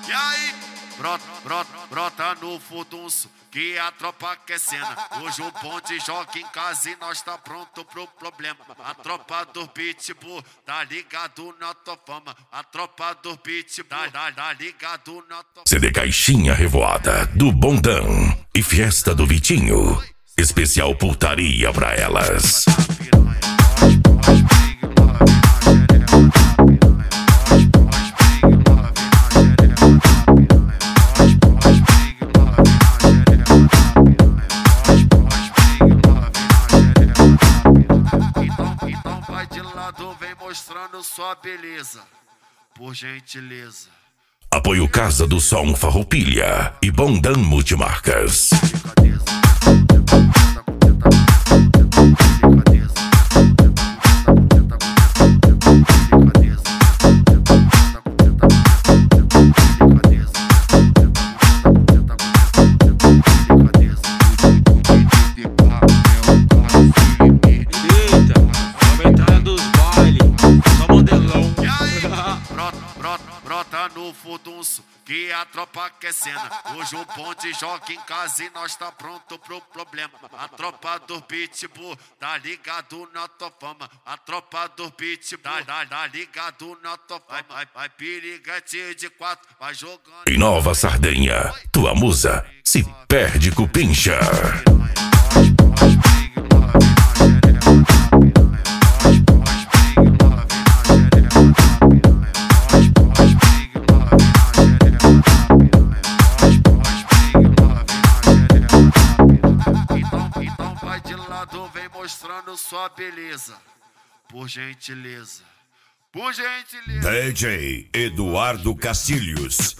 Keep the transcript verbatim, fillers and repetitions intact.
E aí, brota, brota, brota no furdunço, que a tropa quer cena. Hoje o bonde joga em casa e nós tá pronto pro problema. A tropa do pitbull tá ligado na tua fama. A tropa do pitbull tá, tá, tá ligado na tua... C D Caixinha Revoada do Bondão e Fiesta do Vitinho. Especial putaria pra elas. Então vai de lado, vem mostrando sua beleza, por gentileza. Apoio Casa do Som Farroupilha e Bondão Multimarcas. Brota no furdunço, que a tropa quer cena. Hoje o bonde joga em casa e nós tá pronto pro problema. A tropa do pitbull tá ligado na tua fama. A tropa do pitbull tá, tá, tá ligado na tua fama. Vai, vai piriguete de quatro, vai jogando. Em Nova Sardenha, tua musa se perde com pincha. Então vai de lado, vem mostrando sua beleza, por gentileza, por gentileza. D J Eduardo Castilhos